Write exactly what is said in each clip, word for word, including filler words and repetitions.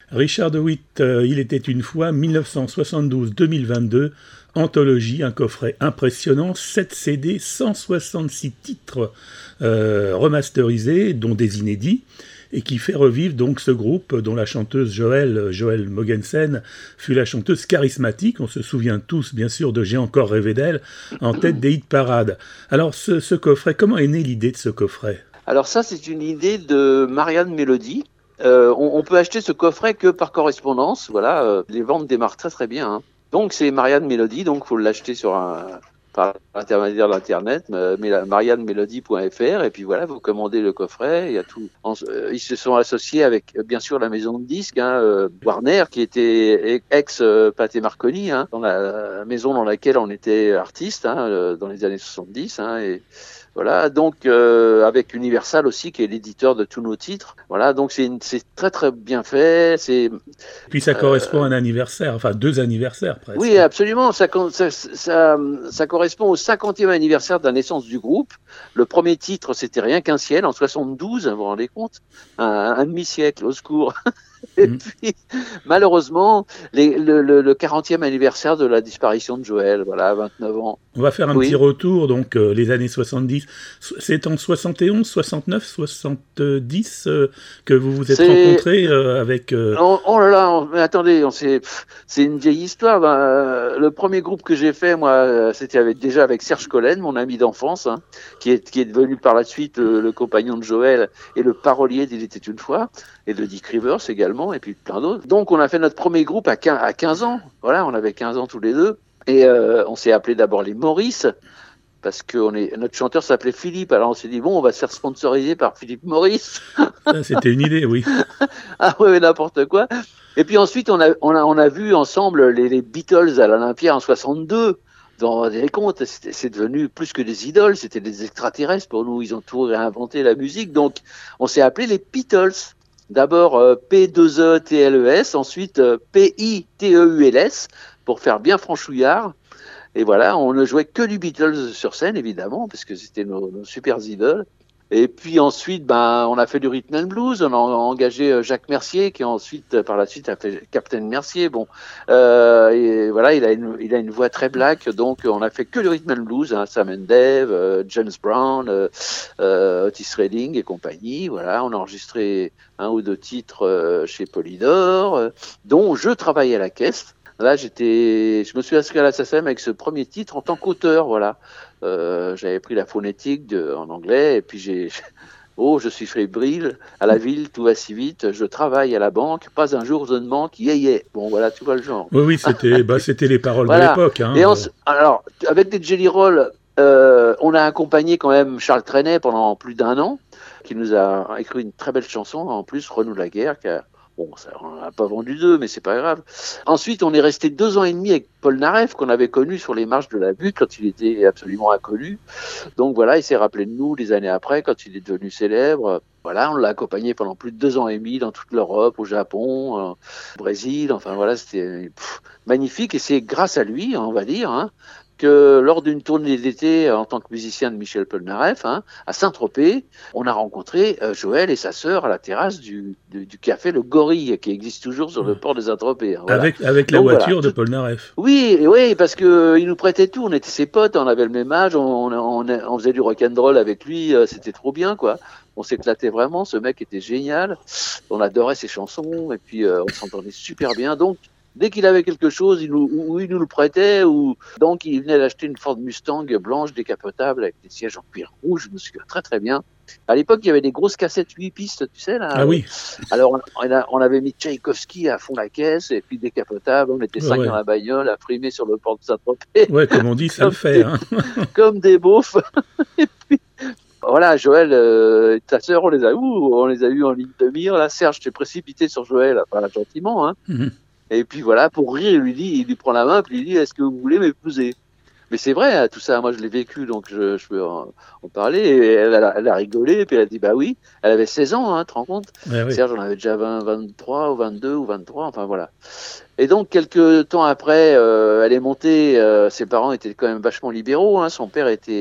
Richard de Witt, euh, il était une fois, dix-neuf cent soixante-douze à deux mille vingt-deux, Anthologie, un coffret impressionnant, sept C D, cent soixante-six titres euh, remasterisés, dont des inédits, et qui fait revivre donc ce groupe dont la chanteuse Joëlle, Joëlle Mogensen fut la chanteuse charismatique. On se souvient tous, bien sûr, de J'ai encore rêvé d'elle, en tête des hit parades. Alors, ce, ce coffret, comment est née l'idée de ce coffret ? Alors ça, c'est une idée de Marianne Mélodie. Euh, on, on peut acheter ce coffret que par correspondance. Voilà, euh, les ventes démarrent très très bien. Hein. Donc c'est Marianne Mélodie, donc faut l'acheter sur un par l'intermédiaire d'internet, euh, marianne mélodie point f r, et puis voilà, vous commandez le coffret. Il y a tout. En, euh, ils se sont associés avec euh, bien sûr la maison de disques, hein, euh, Warner, qui était ex euh, Pathé Marconi, hein, dans la, la maison dans laquelle on était artiste, hein, euh, dans les années soixante-dix, hein, et voilà, donc euh, avec Universal aussi, qui est l'éditeur de tous nos titres. Voilà, donc c'est, une, c'est très très bien fait. C'est, Puis ça euh, correspond à un anniversaire, enfin deux anniversaires presque. Oui, absolument. Ça, ça, ça, ça correspond au cinquantième anniversaire de la naissance du groupe. Le premier titre, c'était Rien qu'un ciel, en soixante-douze, vous vous rendez compte, un, un demi-siècle, au secours. Et mmh. puis, malheureusement, les, le, le, le quarantième anniversaire de la disparition de Joëlle, voilà, à vingt-neuf ans. On va faire un oui. petit retour, donc euh, les années soixante-dix. C'est en soixante et onze, soixante-neuf, soixante-dix euh, que vous vous êtes c'est... rencontrés euh, avec... Euh... Oh, oh là là, on, mais attendez, on s'est, pff, c'est une vieille histoire. Ben, le premier groupe que j'ai fait, moi, c'était avec, déjà avec Serge Collen, mon ami d'enfance, hein, qui, est, qui est devenu par la suite le, le compagnon de Joëlle et le parolier d'Il était une fois, et de Dick Rivers également, et puis plein d'autres. Donc on a fait notre premier groupe à quinze ans, voilà, on avait quinze ans tous les deux, et euh, on s'est appelé d'abord les Maurice, parce que on est, notre chanteur s'appelait Philippe, alors on s'est dit, bon, on va se faire sponsoriser par Philippe Maurice. Ça, c'était une idée, oui. Ah ouais, n'importe quoi. Et puis ensuite, on a, on a, on a vu ensemble les, les Beatles à l'Olympia en soixante-deux. Vous vous rendez compte, c'est, c'est devenu plus que des idoles, c'était des extraterrestres pour nous, ils ont tout réinventé la musique, donc on s'est appelé les Beatles. D'abord euh, P deux E T L E S, ensuite euh, P I T E U L S, pour faire bien franchouillard. Et voilà, on ne jouait que du Beatles sur scène, évidemment, parce que c'était nos, nos super idoles. Et puis ensuite, ben, on a fait du rhythm and blues, on a engagé Jacques Mercier, qui ensuite, par la suite, a fait Captain Mercier. Bon, euh, et voilà, il a une, il a une voix très black, donc on a fait que du rhythm and blues, hein, Sam and Dave, euh, James Brown, euh, euh, Otis Redding et compagnie. Voilà, on a enregistré un ou deux titres euh, chez Polydor, euh, dont je travaillais à la caisse. Là, j'étais, je me suis inscrit à la S A C E M avec ce premier titre en tant qu'auteur, voilà. Euh, j'avais pris la phonétique de, en anglais, et puis j'ai, oh, je suis fébrile, à la ville, tout va si vite, je travaille à la banque, pas un jour je ne manque, yeah, yeah. Bon, voilà, tu vois le genre. Oui, oui, c'était, bah, c'était les paroles voilà. de l'époque, hein. Et on, alors, avec des Jelly Roll, euh, on a accompagné quand même Charles Trenet pendant plus d'un an, qui nous a écrit une très belle chanson, en plus, Renou de la guerre, qui a, bon, ça, on n'a pas vendu deux, mais c'est pas grave. Ensuite, on est resté deux ans et demi avec Paul Naref, qu'on avait connu sur les marches de la butte quand il était absolument inconnu. Donc voilà, il s'est rappelé de nous des années après, quand il est devenu célèbre. Voilà, on l'a accompagné pendant plus de deux ans et demi dans toute l'Europe, au Japon, euh, au Brésil. Enfin voilà, c'était pff, magnifique. Et c'est grâce à lui, on va dire, hein, que lors d'une tournée d'été en tant que musicien de Michel Polnareff, hein, à Saint-Tropez, on a rencontré euh, Joëlle et sa sœur à la terrasse du, du, du café Le Gorille, qui existe toujours sur le port des Saint-Tropez. Hein, voilà. Avec, avec la Donc, voiture voilà. de Polnareff. Oui, oui, parce que euh, il nous prêtait tout, on était ses potes, on avait le même âge, on, on, on, on faisait du rock'n'roll avec lui, euh, c'était trop bien, quoi. On s'éclatait vraiment, ce mec était génial, on adorait ses chansons, et puis euh, on s'entendait super bien, donc dès qu'il avait quelque chose, il nous, ou il nous le prêtait, ou donc il venait d'acheter une Ford Mustang blanche décapotable avec des sièges en cuir rouge, je me souviens très très bien. À l'époque, il y avait des grosses cassettes huit pistes, tu sais là. Ah oui. Alors on, a, on avait mis Tchaïkovski à fond la caisse et puis décapotable. On était cinq ouais. dans la bagnole, à frimer sur le port de Saint-Tropez. Ouais, comme on dit, ça le fait. Hein. Comme des beaufs. Et puis voilà, Joëlle euh, et ta sœur, on les a, ouh, on les a eu en ligne de mire. Là, Serge t'es précipité sur Joëlle, enfin gentiment, hein. Mm-hmm. Et puis voilà, pour rire, il lui dit, il lui prend la main, puis il dit, est-ce que vous voulez m'épouser? Mais c'est vrai, hein, tout ça, moi je l'ai vécu, donc je, je peux en, en parler. Et elle, elle, a, elle a rigolé, puis elle a dit, bah oui, elle avait seize ans, hein, tu te rends compte? Ouais, oui. Serge, on avait déjà vingt, vingt-trois, ou vingt-deux, ou vingt-trois, enfin voilà. Et donc, quelques temps après, euh, elle est montée, euh, ses parents étaient quand même vachement libéraux, hein, son père était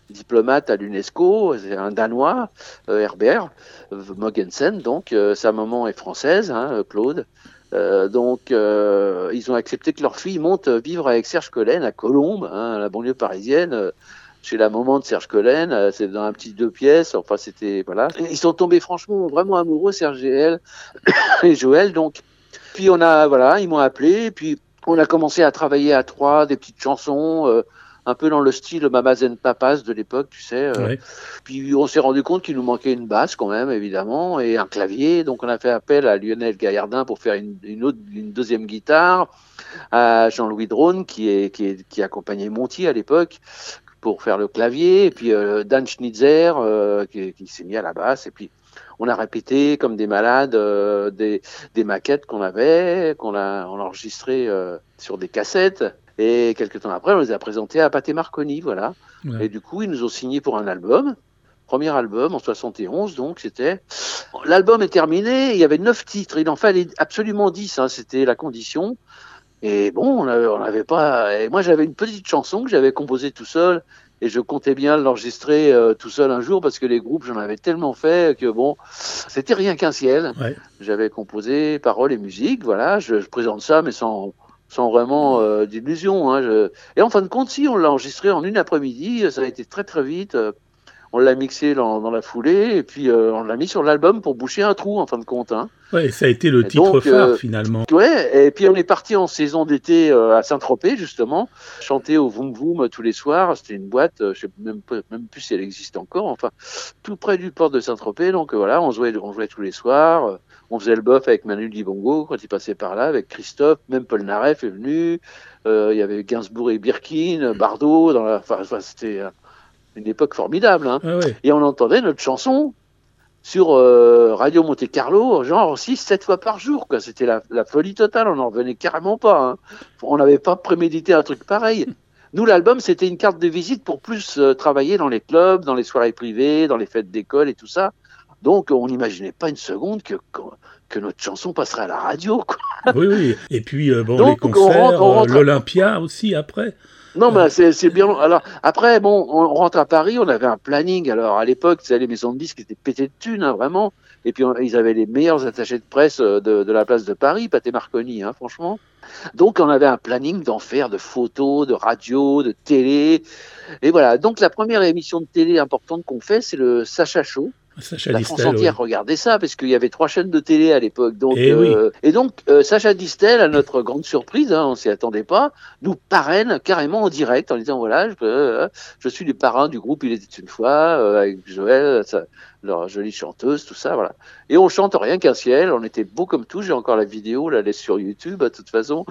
diplomate à l'UNESCO, c'est un Danois, euh, Herbert Mogensen, donc euh, sa maman est française, hein, Claude. Euh, donc, euh, ils ont accepté que leur fille monte vivre avec Serge Collen à Colombes, hein, la banlieue parisienne, euh, chez la maman de Serge Collen. Euh, c'est dans un petit deux pièces. Enfin, c'était voilà. Et ils sont tombés franchement vraiment amoureux, Serge et elle et Joël. Donc, puis on a voilà, ils m'ont appelé. Puis on a commencé à travailler à trois, des petites chansons. Euh, un peu dans le style Mamas and Papas de l'époque, tu sais. Euh, Ouais. Puis on s'est rendu compte qu'il nous manquait une basse quand même, évidemment, et un clavier. Donc on a fait appel à Lionel Gaillardin pour faire une, une, autre, une deuxième guitare, à Jean-Louis Drone qui, est, qui, est, qui accompagnait Monty à l'époque pour faire le clavier, et puis euh, Dan Schnitzer euh, qui, qui s'est mis à la basse, et puis on a répété comme des malades euh, des, des maquettes qu'on avait, qu'on a, on a enregistrées euh, sur des cassettes. Et quelques temps après, on les a présentés à Pathé Marconi, voilà. Ouais. Et du coup, ils nous ont signé pour un album. Premier album en soixante et onze, donc c'était. L'album est terminé, il y avait neuf titres, il en fallait absolument dix, hein, c'était la condition. Et bon, on avait, on avait pas. Et moi, j'avais une petite chanson que j'avais composée tout seul, et je comptais bien l'enregistrer euh, tout seul un jour parce que les groupes, j'en avais tellement fait que bon, c'était rien qu'un ciel. Ouais. J'avais composé paroles et musique, voilà. Je, je présente ça, mais sans sans vraiment euh, d'illusion. Hein, je... Et en fin de compte, si on l'a enregistré en une après-midi, ça a été très très vite. Euh, on l'a mixé dans, dans la foulée et puis euh, on l'a mis sur l'album pour boucher un trou en fin de compte. Hein. Ouais, ça a été le Et titre donc, phare euh, finalement. ouais, et puis on est parti en saison d'été euh, à Saint-Tropez justement, chanter au Voum Voum tous les soirs. C'était une boîte, euh, je sais même, pas, même plus si elle existe encore. Enfin, tout près du port de Saint-Tropez. Donc euh, voilà, on jouait, on jouait tous les soirs. Euh, on faisait le boeuf avec Manu Dibongo quand il passait par là, avec Christophe. Même Paul Naref est venu. Euh, il y avait Gainsbourg et Birkin, Bardot. Dans la, enfin, c'était euh, une époque formidable. Hein. Ah ouais. Et on entendait notre chanson sur euh, Radio Monte Carlo, genre six sept fois par jour. Quoi. C'était la, la folie totale, on n'en revenait carrément pas. Hein. On n'avait pas prémédité un truc pareil. Nous, l'album, c'était une carte de visite pour plus euh, travailler dans les clubs, dans les soirées privées, dans les fêtes d'école et tout ça. Donc, on n'imaginait pas une seconde que, que, que notre chanson passerait à la radio. Quoi. Oui, oui. Et puis, euh, bon, Donc, les on concerts, rentre, on rentre euh, l'Olympia aussi après. Non, mais c'est, c'est bien. Alors, après, bon, on rentre à Paris, on avait un planning. Alors, à l'époque, c'est les maisons de disques qui étaient pétées de thunes, hein, vraiment. Et puis, on, ils avaient les meilleurs attachés de presse de, de la place de Paris, Pathé Marconi, hein, franchement. Donc, on avait un planning d'enfer, de photos, de radio, de télé. Et voilà. Donc, la première émission de télé importante qu'on fait, c'est le Sacha Show. Sacha La Distel, France entière oui. regardait ça parce qu'il y avait trois chaînes de télé à l'époque. Donc, Et euh, oui. et donc euh, Sacha Distel, à notre grande surprise, hein, on s'y attendait pas, nous parraine carrément en direct en disant voilà, je, euh, je suis le parrain du groupe Il était une fois euh, avec Joël, sa, leur jolie chanteuse, tout ça, voilà. Et on chante Rien qu'un ciel. On était beau comme tout. J'ai encore la vidéo, là, elle est sur YouTube, de toute façon.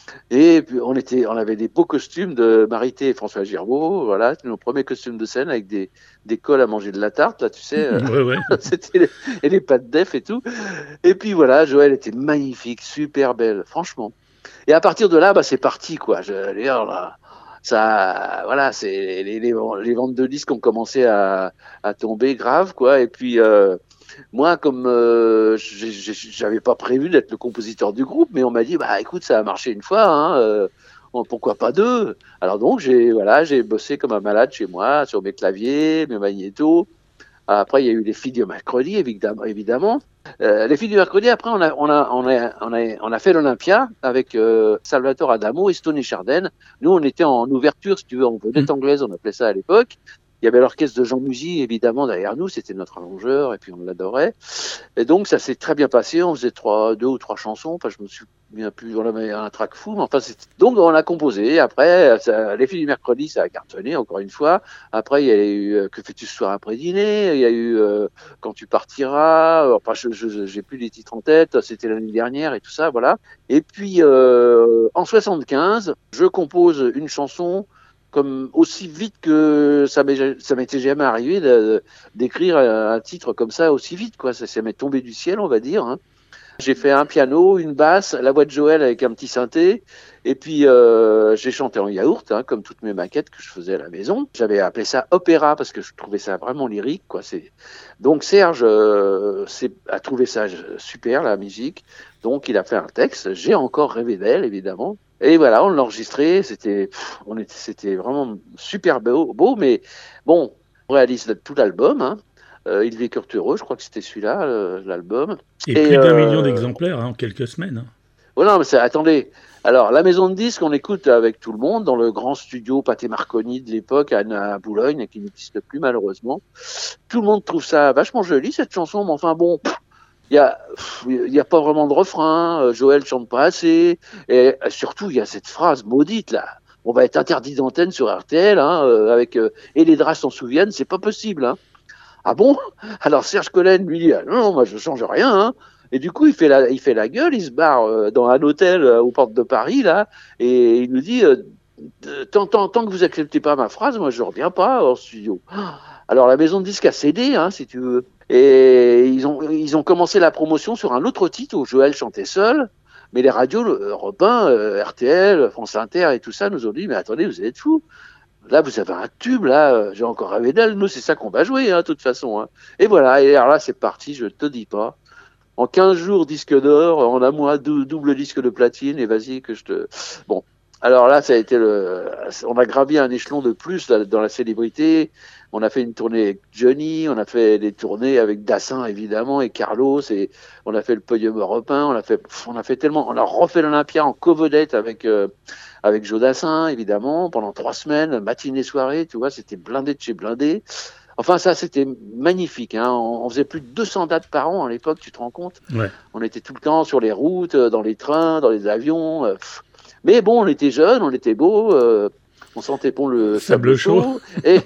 Et puis on était, on avait des beaux costumes de Marité et François Girbeau, voilà, c'était nos premiers costumes de scène avec des, des cols à manger de la tarte, là, tu sais, euh, Ouais, ouais. c'était les, et les pâtes d'Ef et tout. Et puis voilà, Joël était magnifique, super belle, franchement. Et à partir de là, bah c'est parti, quoi. Je, d'ailleurs, là, ça, voilà, c'est les, les, les ventes de disques ont commencé à, à tomber grave, quoi. Et puis euh, moi, comme euh, j'avais pas prévu d'être le compositeur du groupe, mais on m'a dit, bah écoute, ça a marché une fois, hein, euh, pourquoi pas deux? Alors donc j'ai voilà, j'ai bossé comme un malade chez moi sur mes claviers, mes magnétos. Après, il y a eu les filles du mercredi, évidemment. évidemment. Euh, les filles du mercredi, après, on a, on a, on a, on a, on a fait l'Olympia avec euh, Salvatore Adamo et Stoney Chardin. Nous, on était en ouverture, si tu veux, en vedette anglaise, on appelait ça à l'époque. Il y avait l'orchestre de Jean Musy, évidemment, derrière nous. C'était notre allongeur, et puis on l'adorait. Et donc, ça s'est très bien passé. On faisait trois, deux ou trois chansons. Enfin, je me souviens plus. On avait un track fou. Mais enfin, c'était... Donc, on a composé. Après, ça, les filles du mercredi, ça a cartonné, encore une fois. Après, il y a eu euh, Que fais-tu ce soir après dîner? Il y a eu euh, Quand tu partiras. Enfin, je, je, j'ai plus les titres en tête. C'était l'année dernière et tout ça, voilà. Et puis, euh, en soixante-quinze, je compose une chanson comme aussi vite que ça m'est, ça m'était jamais arrivé de, d'écrire un titre comme ça aussi vite, quoi. Ça, ça m'est tombé du ciel, on va dire. Hein. J'ai fait un piano, une basse, la voix de Joël avec un petit synthé, et puis euh, j'ai chanté en yaourt, hein, comme toutes mes maquettes que je faisais à la maison. J'avais appelé ça opéra parce que je trouvais ça vraiment lyrique, quoi. C'est... Donc Serge euh, c'est... a trouvé ça super, la musique. Donc il a fait un texte. J'ai encore rêvé d'elle, évidemment. Et voilà, on l'a enregistré, c'était, pff, on était, c'était vraiment super beau, beau, mais bon, on réalise tout l'album, hein. Euh, Il vécurent heureux, je crois que c'était celui-là, euh, l'album. Et Et plus d'un million euh, d'exemplaires hein, en quelques semaines. Hein. oh non, mais c'est, attendez, alors la maison de disques, on écoute avec tout le monde dans le grand studio Pathé Marconi de l'époque à, à Boulogne, qui n'existe plus malheureusement. Tout le monde trouve ça vachement joli cette chanson, mais enfin bon. Il y a, il y a pas vraiment de refrain. euh, Joël chante pas assez, et euh, surtout il y a cette phrase maudite là. On va être interdit d'antenne sur R T L, hein, euh, avec euh, et les draps s'en souviennent, c'est pas possible. Hein. Ah bon? Alors Serge Collen lui dit ah, non, non, moi je change rien. Hein. Et du coup il fait la, il fait la gueule, il se barre euh, dans un hôtel euh, aux portes de Paris là, et il nous dit euh, tant, tant, tant que vous acceptez pas ma phrase, moi je reviens pas en studio. Alors la maison de disques a cédé, hein, si tu veux. Et ils ont, ils ont commencé la promotion sur un autre titre où Joël chantait seul. Mais les radios, Europe un, euh, R T L, France Inter et tout ça nous ont dit, mais attendez, vous êtes fous. Là, vous avez un tube, là, j'ai encore rêvé d'elle. Nous, c'est ça qu'on va jouer, hein, de toute façon. Hein. Et voilà, et alors là, c'est parti, je te dis pas. En quinze jours, disque d'or, en un mois, dou- double disque de platine, et vas-y que je te... Bon, alors là, ça a été le... On a gravi un échelon de plus là, dans la célébrité. On a fait une tournée avec Johnny, on a fait des tournées avec Dassin, évidemment, et Carlos, et on a fait le podium européen, on a fait, on a fait tellement... On a refait l'Olympia en co-vedette avec, euh, avec Joe Dassin, évidemment, pendant trois semaines, matinée, soirée, tu vois, c'était blindé de chez blindé. Enfin, ça, c'était magnifique. Hein. On, on faisait plus de deux cents dates par an à l'époque, tu te rends compte? Ouais. On était tout le temps sur les routes, dans les trains, dans les avions. Euh, mais bon, on était jeunes, on était beaux, euh, on sentait bon le Sable sable chaud. chaud. Et,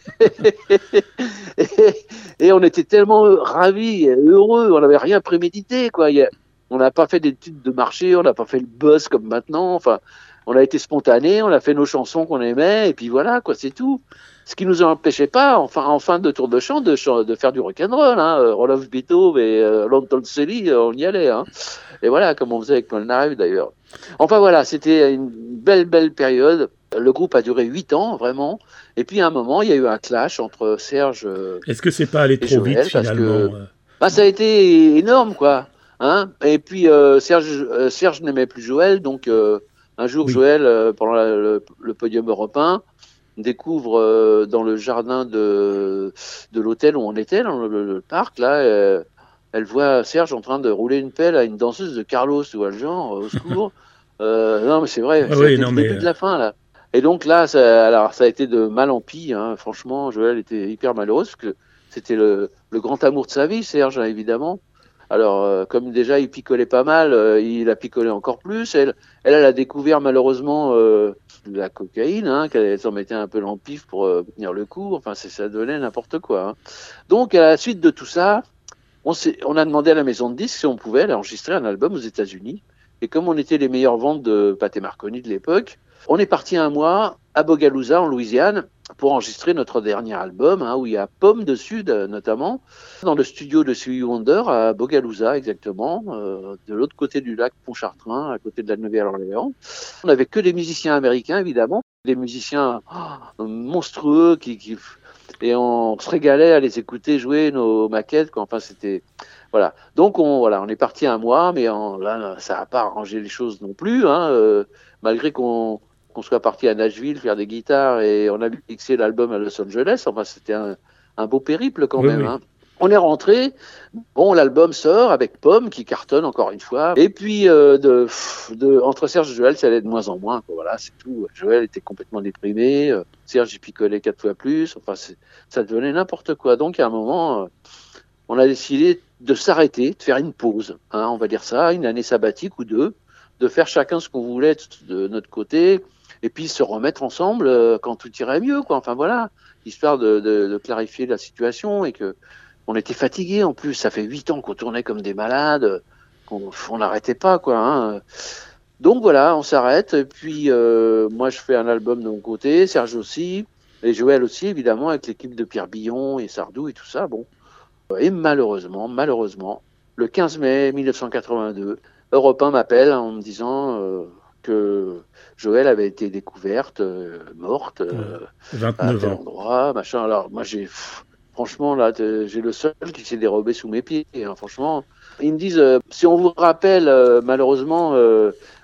et, et on était tellement ravis, et heureux, on n'avait rien prémédité. Quoi. Il y a, on n'a pas fait d'études de marché, on n'a pas fait le buzz comme maintenant. Enfin, on a été spontané, on a fait nos chansons qu'on aimait, et puis voilà, quoi, c'est tout. Ce qui nous empêchait pas, enfin, en fin de tour de chant, de, de faire du rock'n'roll. Hein. Roloff Beethoven et euh, Lon Selly, on y allait. Hein. Et voilà, comme on faisait avec Polnareff d'ailleurs. Enfin voilà, c'était une belle, belle période. Le groupe a duré huit ans, vraiment. Et puis à un moment, il y a eu un clash entre Serge euh, Est-ce que c'est pas allé et trop vite Joël, parce que finalement euh bah, ça a été énorme, quoi. Hein. Et puis euh, Serge, euh, Serge n'aimait plus Joël, donc euh, un jour, Oui. Joël, euh, pendant la, le, le podium européen, découvre euh, dans le jardin de, de l'hôtel où on était, dans le, le, le parc, là, euh, elle voit Serge en train de rouler une pelle à une danseuse de Carlos, ou le genre, au secours. Euh, non, mais c'est vrai, Ah ça a oui, été non le mais début euh, de la fin, là. Et donc là, ça, alors, ça a été de mal en pis, hein. Franchement, Joël était hyper malheureuse, parce que c'était le, le grand amour de sa vie, Serge, hein, évidemment. Alors, euh, comme déjà il picolait pas mal, euh, il a picolé encore plus. Elle, elle, elle a découvert malheureusement euh, de la cocaïne, hein, qu'elle s'en mettait un peu dans le pif pour euh, tenir le coup. Enfin, c'est, ça donnait n'importe quoi. Hein. Donc, à la suite de tout ça, on, s'est, on a demandé à la maison de disques si on pouvait aller enregistrer un album aux États-Unis. Et comme on était les meilleures ventes de Pathé Marconi de l'époque, on est parti un mois à Bogalusa, en Louisiane, pour enregistrer notre dernier album, hein, où il y a Pomme dessus, de, notamment, dans le studio de Stevie Wonder à Bogalusa, exactement, euh, de l'autre côté du lac Pontchartrain, à côté de la Nouvelle-Orléans. On n'avait que des musiciens américains, évidemment, des musiciens oh, monstrueux qui, qui et on se régalait à les écouter jouer nos maquettes. Quoi. Enfin, c'était voilà. Donc on voilà, on est parti un mois, mais en, là, ça n'a pas arrangé les choses non plus. Hein, euh, malgré qu'on qu'on soit parti à Nashville faire des guitares et on a mixé l'album à Los Angeles. Enfin, c'était un, un beau périple quand oui, même. oui. Hein. On est rentré. Bon, l'album sort avec Pomme qui cartonne encore une fois. Et puis, euh, de, de, entre Serge et Joël, ça allait de moins en moins. Quoi. Voilà, c'est tout. Joël était complètement déprimé. Euh, Serge, il picolait quatre fois plus. Enfin, c'est, ça devenait n'importe quoi. Donc, à un moment, euh, on a décidé de s'arrêter, de faire une pause. Hein, on va dire ça, une année sabbatique ou deux, de faire chacun ce qu'on voulait de notre côté. Et puis, se remettre ensemble euh, quand tout irait mieux. Quoi. Enfin, voilà, histoire de, de, de clarifier la situation et que on était fatigués en plus, ça fait huit ans qu'on tournait comme des malades, qu'on on n'arrêtait pas quoi. Hein. Donc voilà, on s'arrête. Et puis euh, moi je fais un album de mon côté, Serge aussi, et Joël aussi évidemment avec l'équipe de Pierre Billon et Sardou et tout ça. Bon. Et malheureusement, malheureusement, le quinze mai mille neuf cent quatre-vingt-deux, Europe un m'appelle en me disant euh, que Joël avait été découverte euh, morte euh, Ouais. à vingt-neuf tel ans. endroit, machin. Alors moi j'ai pff, franchement là j'ai le sol qui s'est dérobé sous mes pieds. Hein, franchement, ils me disent euh, si on vous rappelle euh, malheureusement euh,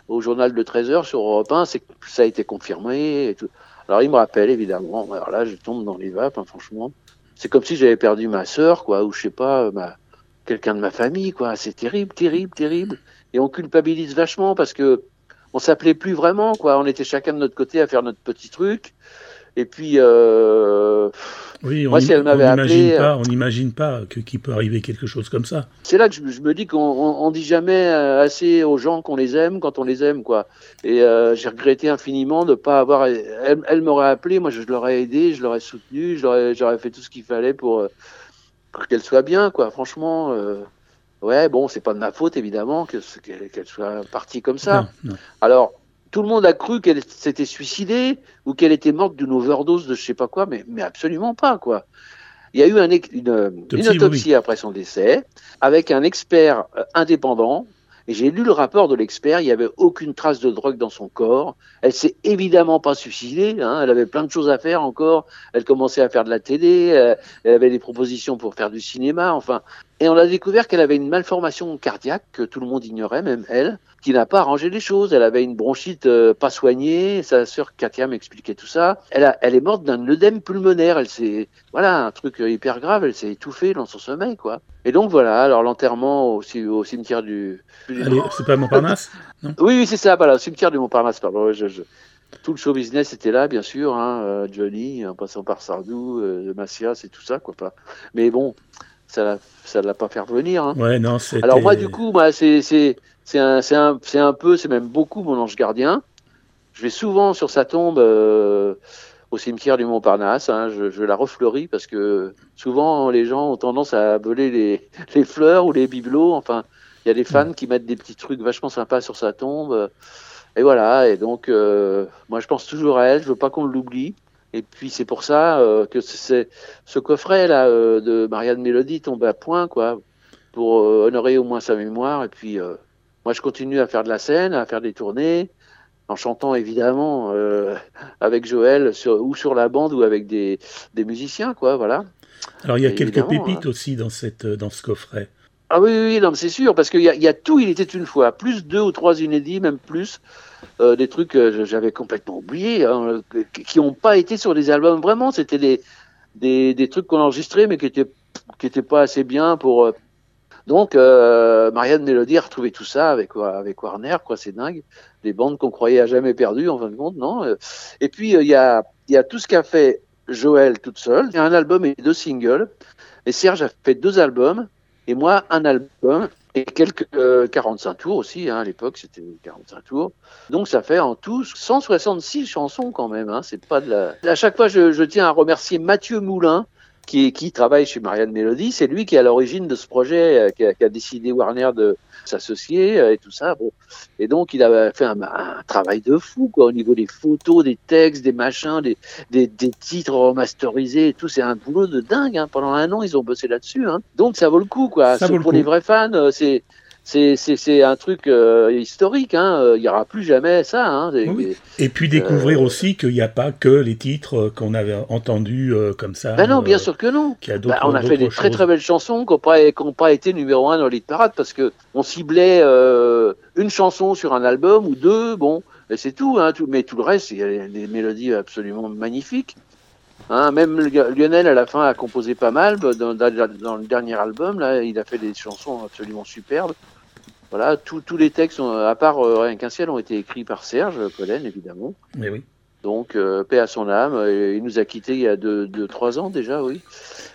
au journal de treize heures sur Europe un, c'est que ça a été confirmé et tout. Alors il me rappelle évidemment, alors là je tombe dans les vapes, hein, franchement. C'est comme si j'avais perdu ma sœur, quoi, ou je sais pas, ma... quelqu'un de ma famille, quoi. C'est terrible, terrible, terrible. Et on culpabilise vachement parce que on s'appelait plus vraiment, quoi. On était chacun de notre côté à faire notre petit truc. Et puis, euh... oui, on moi, si elle m'avait appelé, pas, on n'imagine pas que, qu'il peut arriver quelque chose comme ça. C'est là que je, je me dis qu'on on, on dit jamais assez aux gens qu'on les aime quand on les aime, quoi. Et euh, j'ai regretté infiniment de pas avoir. Elle, elle m'aurait appelé, moi je l'aurais aidé, je l'aurais soutenu, j'aurais, j'aurais fait tout ce qu'il fallait pour, pour qu'elle soit bien, quoi. Franchement, euh... ouais, bon, c'est pas de ma faute évidemment que, qu'elle, qu'elle soit partie comme ça. Non, non. Alors. Tout le monde a cru qu'elle s'était suicidée ou qu'elle était morte d'une overdose de je sais pas quoi, mais, mais absolument pas, quoi. Il y a eu un, une, autopsie, une autopsie oui. après son décès avec un expert indépendant. Et j'ai lu le rapport de l'expert, il n'y avait aucune trace de drogue dans son corps. Elle s'est évidemment pas suicidée, hein, elle avait plein de choses à faire encore. Elle commençait à faire de la télé, euh, elle avait des propositions pour faire du cinéma, enfin. Et on a découvert qu'elle avait une malformation cardiaque que tout le monde ignorait, même elle, qui n'a pas arrangé les choses. Elle avait une bronchite euh, pas soignée. Sa sœur Katia m'expliquait tout ça. Elle, a, elle est morte d'un œdème pulmonaire. Elle s'est, voilà, un truc hyper grave. Elle s'est étouffée dans son sommeil, quoi. Et donc voilà. Alors l'enterrement au, au cimetière du. Allez, c'est pas Montparnasse, non ? Oui, oui, c'est ça. Voilà, au cimetière du Montparnasse. Pardon. Je, je... Tout le show business était là, bien sûr. Hein, euh, Johnny, en passant par Sardou, euh, Macias et tout ça, quoi. Pas. Mais bon. Ça ne l'a pas fait revenir. Hein. Ouais, non, c'était... Alors moi, du coup, moi, c'est, c'est, c'est, un, c'est, un, c'est un peu, c'est même beaucoup mon ange gardien. Je vais souvent sur sa tombe euh, au cimetière du Montparnasse. Hein, je, je la refleuris parce que souvent, les gens ont tendance à voler les, les fleurs ou les bibelots. Enfin, il y a des fans mmh. qui mettent des petits trucs vachement sympas sur sa tombe. Et voilà, et donc, euh, moi, je pense toujours à elle. Je veux pas qu'on l'oublie. Et puis c'est pour ça euh, que c'est ce coffret là euh, de Marianne Mélodie tombe à point, quoi, pour euh, honorer au moins sa mémoire. Et puis euh, moi je continue à faire de la scène, à faire des tournées, en chantant évidemment euh, avec Joël sur, ou sur la bande ou avec des, des musiciens, quoi, voilà. Alors il y a et quelques pépites hein. aussi dans cette dans ce coffret. Ah oui, oui, oui, non, mais c'est sûr, parce qu'il y a, il y a tout, il était une fois, plus deux ou trois inédits, même plus, euh, des trucs que j'avais complètement oubliés, hein, qui n'ont pas été sur des albums, vraiment, c'était des, des, des trucs qu'on enregistrait, mais qui n'étaient qui étaient pas assez bien pour... Euh... Donc, euh, Marianne Mélodie a retrouvé tout ça avec, avec Warner, quoi, c'est dingue, des bandes qu'on croyait à jamais perdues, en fin de compte, non. Et puis, il euh, y, a, y a tout ce qu'a fait Joël toute seule, il y a un album et deux singles, et Serge a fait deux albums, et moi, un album et quelques euh, quarante-cinq tours aussi, hein, à l'époque, c'était quarante-cinq tours. Donc, ça fait en tout cent soixante-six chansons quand même. Hein, c'est pas de la... À chaque fois, je, je tiens à remercier Mathieu Moulin, qui, qui travaille chez Marianne Mélodie. C'est lui qui est à l'origine de ce projet, euh, qui, a, qui a décidé Warner de s'associer euh, et tout ça. Bon. Et donc, il a fait un, un travail de fou, quoi, au niveau des photos, des textes, des machins, des, des, des titres remasterisés et tout. C'est un boulot de dingue. Hein. Pendant un an, ils ont bossé là-dessus. Hein. Donc, ça vaut le coup, quoi. Ça vaut le pour coup. les vrais fans, euh, c'est... C'est, c'est, c'est un truc euh, historique, hein. Il n'y aura plus jamais ça. Hein. Des, oui. Et puis découvrir euh... aussi qu'il n'y a pas que les titres qu'on avait entendus euh, comme ça. Ben non, bien euh, sûr que non. Qu'il y a ben, on a fait des choses. très très belles chansons qui n'ont pas, pas été numéro un dans l'hit parade parce qu'on ciblait euh, une chanson sur un album ou deux, bon, et c'est tout, hein, tout. Mais tout le reste, il y a des mélodies absolument magnifiques. Hein, même Lionel, à la fin, a composé pas mal. Dans, dans, dans le dernier album, là, il a fait des chansons absolument superbes. Voilà, tous les textes, à part euh, Rien qu'un ciel, ont été écrits par Serge Pollen, évidemment. Mais oui. Donc, euh, paix à son âme. Il nous a quittés il y a deux, deux trois ans déjà, oui.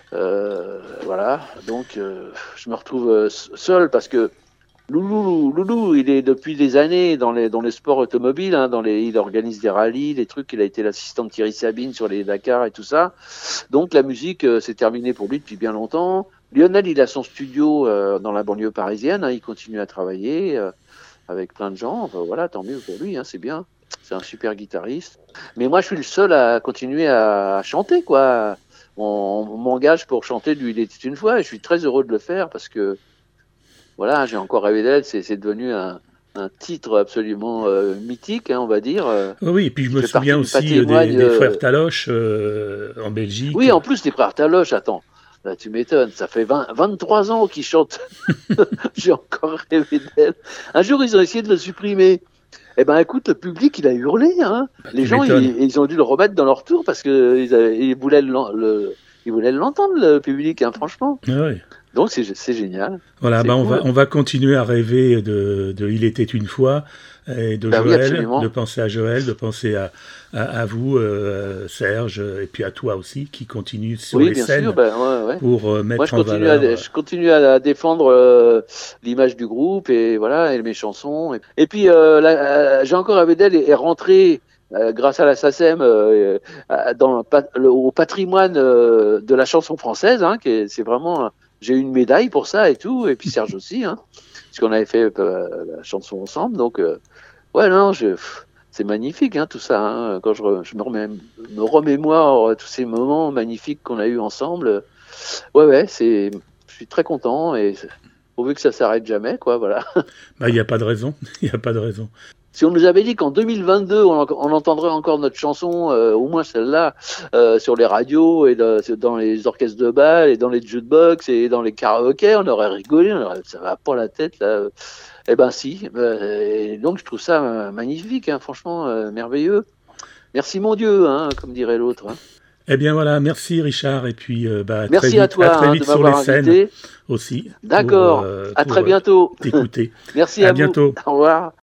Euh, voilà, donc euh, je me retrouve seul parce que Loulou, Loulou, il est depuis des années dans les, dans les sports automobiles, hein, dans les, il organise des rallyes, des trucs, il a été l'assistant de Thierry Sabine sur les Dakar et tout ça. Donc la musique, euh, c'est terminé pour lui depuis bien longtemps. Lionel, il a son studio euh, dans la banlieue parisienne, hein, il continue à travailler euh, avec plein de gens. Enfin, voilà, tant mieux pour lui, hein, c'est bien. C'est un super guitariste. Mais moi, je suis le seul à continuer à chanter, quoi. On, on m'engage pour chanter du Il était une fois et je suis très heureux de le faire parce que voilà, j'ai encore rêvé d'elle, c'est, c'est devenu un, un titre absolument euh, mythique, hein, on va dire. Oui, et puis je me souviens aussi des, des frères Taloche euh, en Belgique. Oui, en plus des frères Taloche, attends. Là, tu m'étonnes, ça fait vingt, vingt-trois ans qu'ils chantent. J'ai encore rêvé d'elle. Un jour, ils ont essayé de le supprimer. Eh ben, écoute, le public, il a hurlé. Hein. Bah, Les tu gens, m'étonnes. ils, ils ont dû le remettre dans leur tour parce que ils, avaient- ils voulaient le, le- ils voulaient l'entendre, le public, hein, franchement. Ah ouais. Donc, c'est c'est génial. Voilà, C'est bah on va, cool. on va continuer à rêver de, de Il était une fois, et de Ben oui, Joël, de absolument. penser à Joël, de penser à, à, à vous, euh, Serge, et puis à toi aussi, qui continue sur Oui, les bien sûr. scènes Ben, ouais, ouais. pour euh, Moi, je mettre en continue à, valeur. euh, je continue à défendre euh, l'image du groupe et voilà, et mes chansons. Et, et puis, euh, la- euh, Jean Corabedel est, est rentré euh, grâce à la SACEM euh, euh, dans le, pa- le- au patrimoine euh, de la chanson française. Hein, qui est- c'est vraiment, j'ai eu une médaille pour ça et tout. Et puis Serge aussi, hein, parce qu'on avait fait euh, la chanson ensemble. Donc, euh, ouais, non, je, pff, c'est magnifique, hein, tout ça. Hein, quand je, re- je me, remets, me remémore euh, tous ces moments magnifiques qu'on a eus ensemble. Ouais, ouais, c'est, je suis très content et pourvu que ça s'arrête jamais, quoi, voilà. Bah, il n'y a pas de raison, il n'y a pas de raison. Si on nous avait dit qu'en deux mille vingt-deux, on, en- on entendrait encore notre chanson, euh, au moins celle-là, euh, sur les radios et de- dans les orchestres de bal et dans les jukebox et dans les karaokés, on aurait rigolé, on aurait, ça va pas la tête, là. Eh ben si, euh, et donc je trouve ça euh, magnifique, hein, franchement, euh, merveilleux. Merci mon Dieu, hein, comme dirait l'autre. Hein. Eh bien voilà, merci Richard, et puis euh, bah, à très Merci à vite, à toi très hein, vite de sur les m'avoir scènes invité. aussi, pour, D'accord, euh, à pour très euh, bientôt. t'écouter. Merci À à vous. bientôt. Au revoir.